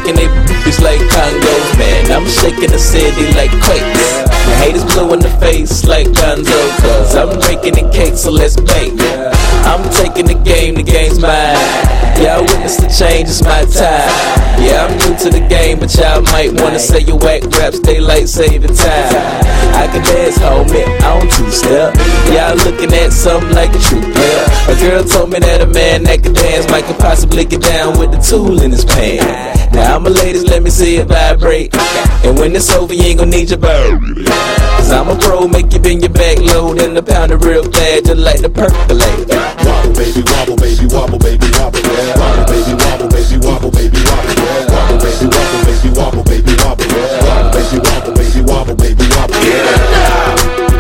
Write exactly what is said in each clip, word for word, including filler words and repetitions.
shaking they booties like Congos, man. I'm shaking the city like quakes. The haters blue in the face like Gonzo, cause I'm breaking the cake, so let's bake. I'm taking the game, the game's mine. Y'all witness the change, it's my time. Yeah, I'm new to the game, but y'all might wanna say you whack raps, daylight save the time. I can dance, homie, I don't two-step. Y'all looking at something like a true player. A girl told me that a man that can dance might could possibly get down with the tool in his pants. Now I'm a ladies, let me see it vibrate. And when it's over, you ain't gon' need your bird. Cause I'm a pro, make you bend your back low, then the pound it real bad, just like the percolate. Wobble, baby, wobble, baby, wobble, baby, wobble. Wobble, baby, wobble, baby, wobble, baby, wobble. Wobble, baby, wobble, baby, wobble, baby, wobble. Wobble, baby, wobble, baby, wobble, baby, wobble. Get it now,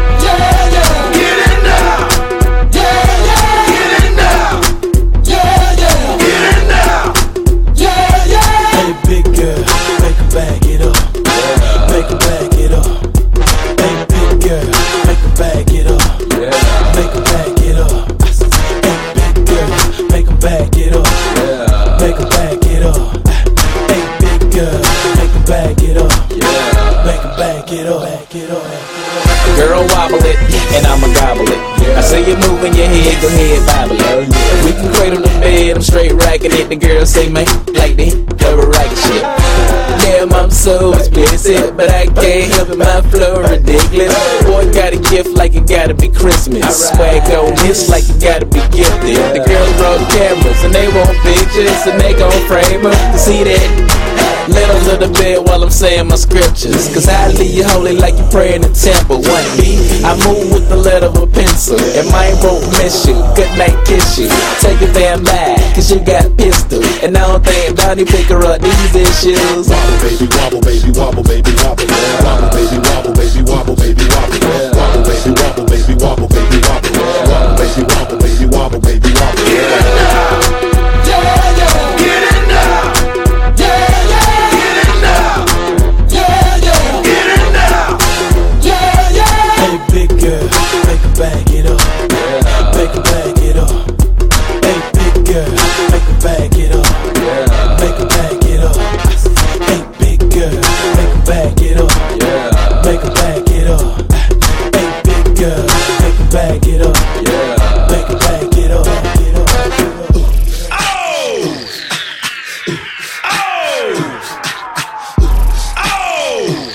yeah, yeah. Get it now, yeah, yeah. Get it now, yeah, yeah. Get it now, yeah, yeah. Hey, big girl, make her back it up, make her back it up. Hey, big girl, make her back it up, make her back it up. Hey, big girl, make her back it up, make her back it up. Hey, big girl, make her back it up, make her back it up, back it up. Girl, wobble it, and I'ma gobble it. I say you're moving your head, go ahead, bobble it. We can cradle the bed, I'm straight racking it. The girl say, man, like this, cover right shit. Damn, I'm so explicit, but I can't help it, my flow ridiculous. Boy, got a gift like it gotta be Christmas. Swag on this like it gotta be gifted. The girls brought cameras, and they want pictures, and they gon' frame them to see that. Let a little bit while I'm saying my scriptures, cause I leave you holy like you pray in the temple. One B, I move with the letter of a pencil, and mine won't miss you, good night kiss you. Take it damn back, cause you got pistol, and I don't think Donnie pick her up these issues. Wobble, baby, wobble, baby, wobble, baby, wobble. Wobble, baby, wobble, baby, wobble, baby, wobble. Wobble, baby, wobble, baby, wobble, baby, wobble. Wobble, baby, wobble, baby, wobble, baby, wobble. Get it now, yeah, yeah. Get it now. Big girl, make her back it up, make her back it up. Hey, big girl, make her back it up, make her back it up. Hey, big girl, make her back it up, make her back it up. Hey, big girl, make her back it up, make her back it up. Oh! Oh!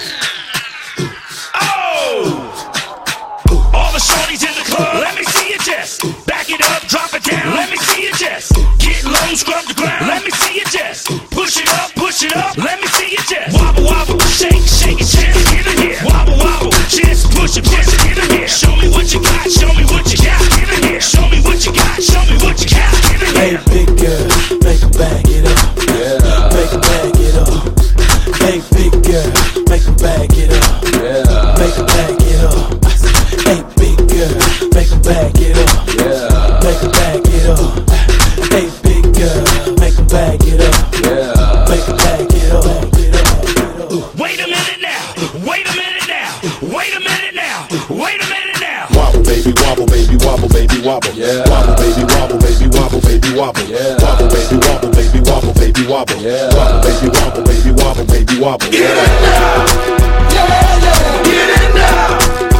Oh! All the shorties in the club, let me see your chest. Back it up, drop it down, let me see your chest. Get low, scrub the ground, let me see your chest. Push it up, push it up, let me see your chest. Wobble, wobble, shake, shake your chest, get in here. Wobble, wobble, chest, push it, push it, get in here. Show me what you got, show me what you got, get in here. Show me what you got, show me what you got, get in here. Hey, big girl, make her back it up, make her back it up. Hey, big girl, make her back it up, make her back it up. Hey, big girl, make her back it up, make her back it up. Hey, big girl, make her back it up, make her back it up. Wait a minute now, wait a minute now, wait a minute now, wait a minute now. Wobble, baby, wobble, baby, wobble, baby, wobble. Wobble, baby, wobble, baby, wobble, baby, wobble. Wobble, baby, wobble, baby, wobble, baby, wobble. Wobble, baby, wobble, baby, wobble, baby, wobble. Get it now, yeah, yeah. Get it now.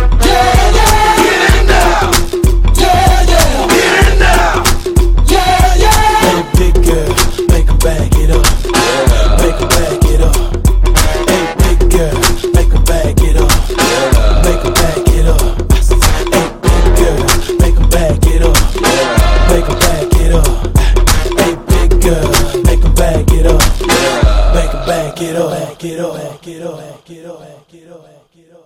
Back it up, make her back it up. Hey, big girl, make her back it up, make her back it up. Hey, big girl, make her back it up, make her back it up. Hey, big girl, make her back it up, make her back it up, back it up, back it up, back it up, back it up, back it up.